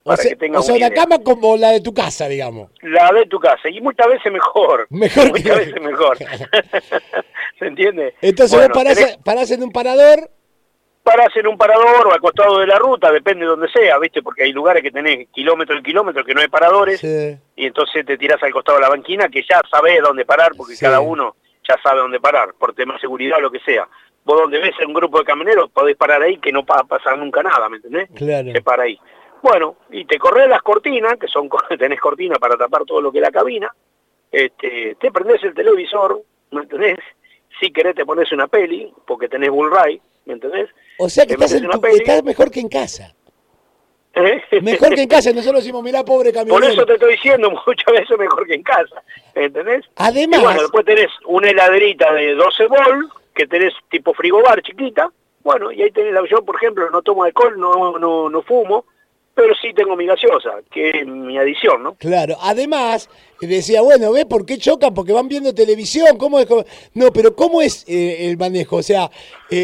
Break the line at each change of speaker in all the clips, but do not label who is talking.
Para que tengas
una
una idea.
cama como la de tu casa, digamos.
La de tu casa, y muchas veces mejor.
Mejor
muchas veces mejor. ¿Se entiende?
Entonces
Bueno,
vos parás en un parador.
parás en un parador o al costado de la ruta, depende de donde sea, ¿viste? Porque hay lugares que tenés kilómetro y kilómetro que no hay paradores,
Sí.
y entonces te tirás al costado de la banquina, que ya sabés dónde parar, porque
Sí.
cada uno ya sabe dónde parar, por tema de seguridad o lo que sea. Vos donde ves un grupo de camioneros podés parar ahí, que no va a pasar nunca nada, ¿me entendés?
Claro.
Se para ahí. Bueno, y te corres las cortinas, que son tenés cortinas para tapar todo lo que es la cabina, te prendés el televisor, ¿me entendés? Si querés te pones una peli, porque tenés Blu-ray, ¿me entendés?
O sea que
Te metes una peli.
estás mejor que en casa.
¿Eh?
Mejor que en casa. Nosotros decimos, mirá, pobre camionero.
Por eso te estoy diciendo, muchas veces mejor que en casa, ¿entendés?
Además,
y bueno, después tenés una heladerita de 12 volt, que tenés tipo frigobar chiquita, bueno, y ahí tenés la opción, por ejemplo, no tomo alcohol, no fumo, pero sí tengo mi gaseosa, que es mi adición, ¿no?
claro, además, decía, bueno, ¿ves por qué chocan? Porque van viendo televisión, ¿cómo es? No, pero ¿cómo es el manejo? O sea,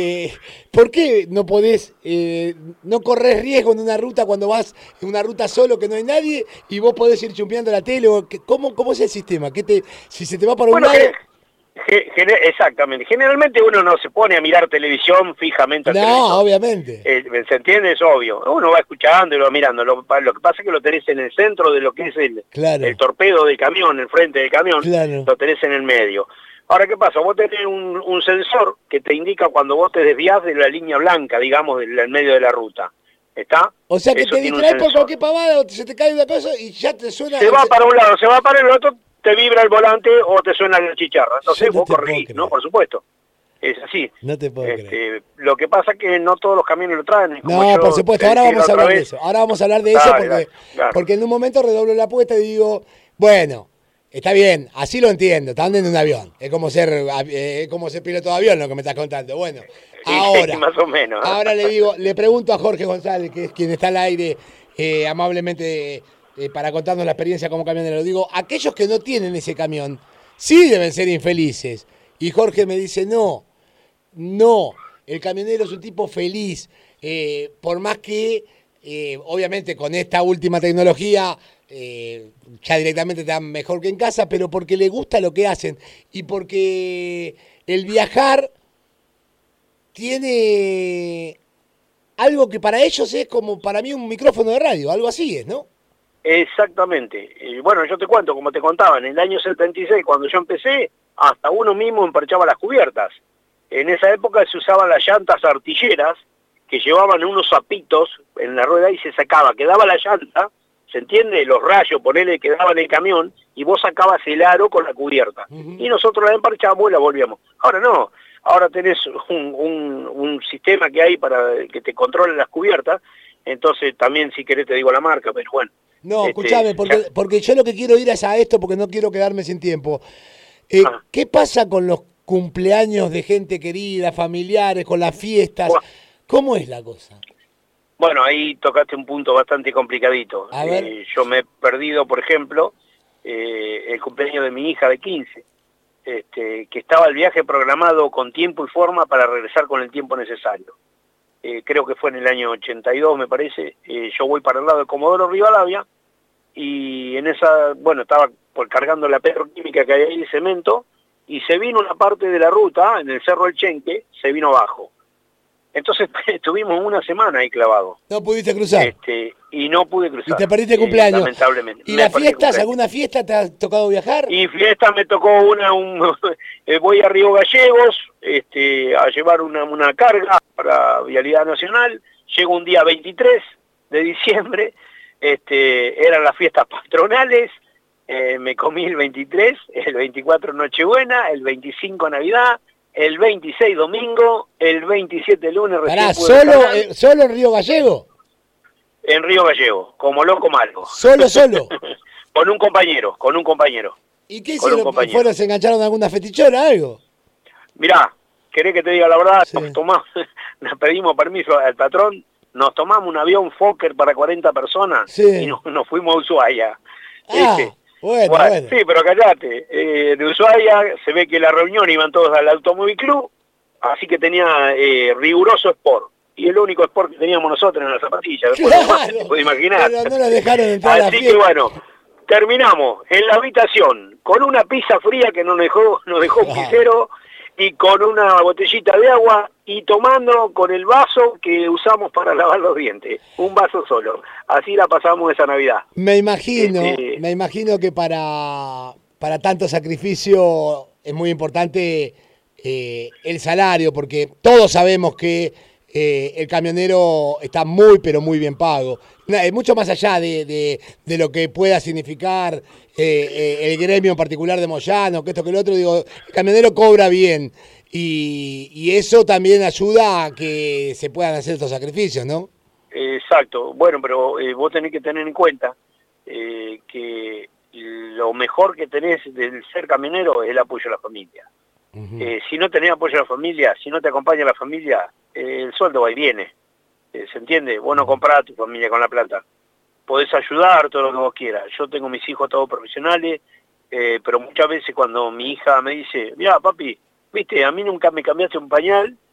¿por qué no podés, no corres riesgo en una ruta cuando vas en una ruta solo que no hay nadie y vos podés ir chumpeando la tele? ¿Cómo es el sistema? Si se te va para un
Bueno,
lado...
exactamente. Generalmente uno no se pone a mirar televisión fijamente al televisor.
No, obviamente.
¿Se entiende? Es obvio. Uno va escuchando y lo va mirando. Lo que pasa es que lo tenés en el centro de lo que es
Claro.
el torpedo del camión, el frente del camión,
Claro.
lo tenés en el medio. Ahora, ¿qué pasa? Vos tenés un sensor que te indica cuando vos te desvías de la línea blanca, digamos, del medio de la ruta. ¿Está?
O sea que
Eso
te
tiene un
distraes por
sensor.
cualquier pavada o se te cae una cosa y ya te suena...
Se va para un lado, se va para el otro, te vibra el volante o te suena la chicharra. Entonces
Yo no
vos
te puedo
corregís,
creer.
¿no? Por supuesto. Es así.
No te puedo creer.
Lo que pasa es que no todos los camiones lo traen. Como
No,
yo
por supuesto,
te
ahora
dije
vamos
la
a
otra
hablar de
vez.
eso. Ahora vamos a hablar de eso
Dale, dale, claro.
porque en un momento redoblo la apuesta y digo, bueno, está bien, así lo entiendo, están en un avión. Es como ser piloto de avión lo que me estás contando. Bueno, ahora,
Sí, más o menos.
ahora le pregunto a Jorge González, que es quien está al aire amablemente para contarnos la experiencia como camionero. Digo, aquellos que no tienen ese camión, sí deben ser infelices. Y Jorge me dice, no, el camionero es un tipo feliz, por más que, obviamente, con esta última tecnología, ya directamente te dan mejor que en casa, pero porque le gusta lo que hacen y porque el viajar tiene algo que para ellos es como para mí un micrófono de radio, algo así es, ¿no?
Exactamente. Y bueno, yo te cuento, como te contaba, en el año 76, cuando yo empecé, hasta uno mismo emparchaba las cubiertas. En esa época se usaban las llantas artilleras, que llevaban unos zapitos en la rueda y se sacaba, quedaba la llanta, ¿se entiende? Los rayos, ponele, quedaban en el camión, y vos sacabas el aro con la cubierta. Y nosotros la emparchábamos y la volvíamos. Ahora no, ahora tenés un sistema que hay para que te controle las cubiertas, entonces también si querés te digo la marca, pero bueno.
No, escuchame, porque yo lo que quiero ir es a esto porque no quiero quedarme sin tiempo. ¿Qué pasa con los cumpleaños de gente querida, familiares, con las fiestas?
Bueno,
¿Cómo es la cosa?
Bueno, ahí tocaste un punto bastante complicadito.
A ver.
Yo me he perdido, por ejemplo, el cumpleaños de mi hija de 15, que estaba el viaje programado con tiempo y forma para regresar con el tiempo necesario. Creo que fue en el año 82, me parece. Yo voy para el lado de Comodoro Rivadavia y en esa, bueno, estaba cargando la petroquímica que hay ahí, el cemento, y se vino una parte de la ruta, en el Cerro del Chenque, se vino abajo. Entonces estuvimos una semana ahí clavados.
¿No pudiste cruzar?
Y no pude cruzar.
¿Y te perdiste el cumpleaños?
Lamentablemente.
¿Y las fiestas? ¿Alguna fiesta te ha tocado viajar?
Y fiesta me tocó voy a Río Gallegos a llevar una carga para Vialidad Nacional. Llego un día 23 de diciembre, eran las fiestas patronales, me comí el 23, el 24 Nochebuena, el 25 Navidad, el 26 domingo, el 27 lunes
Pará,
recién pude
¿solo en Río Gallego?
en Río Gallego, como loco malo.
¿Solo?
Con un compañero.
¿Y qué hicieron? ¿Fueron, se engancharon a alguna fetichora, algo?
Mirá, ¿querés que te diga la verdad?
Sí.
Nos pedimos permiso al patrón, nos tomamos un avión Fokker para 40 personas
Sí.
y nos fuimos a Ushuaia.
Bueno.
Sí, pero callate. De Ushuaia se ve que la reunión iban todos al Automóvil Club, así que tenía riguroso sport. y el único sport que teníamos nosotros en las zapatillas. Después
Claro,
más, te puedes imaginar.
pero no nos dejaron entrar a la
Así que
fiesta.
bueno, terminamos en la habitación con una pizza fría que nos dejó un pisero y con una botellita de agua y tomando con el vaso que usamos para lavar los dientes, un vaso solo. Así la pasamos esa Navidad.
Me imagino que para tanto sacrificio es muy importante el salario, porque todos sabemos que el camionero está muy, pero muy bien pago. Mucho más allá de lo que pueda significar el gremio en particular de Moyano, que esto que lo otro, digo, el camionero cobra bien y eso también ayuda a que se puedan hacer estos sacrificios, ¿no?
Exacto. Bueno, pero vos tenés que tener en cuenta que lo mejor que tenés del ser camionero es el apoyo a la familia. Si no tenés apoyo a la familia, si no te acompaña la familia, el sueldo va y viene. ¿Se entiende? Vos no comprás a tu familia con la plata. Podés ayudar todo lo que vos quieras. Yo tengo mis hijos todos profesionales, pero muchas veces cuando mi hija me dice, mira papi, viste, a mí nunca me cambiaste un pañal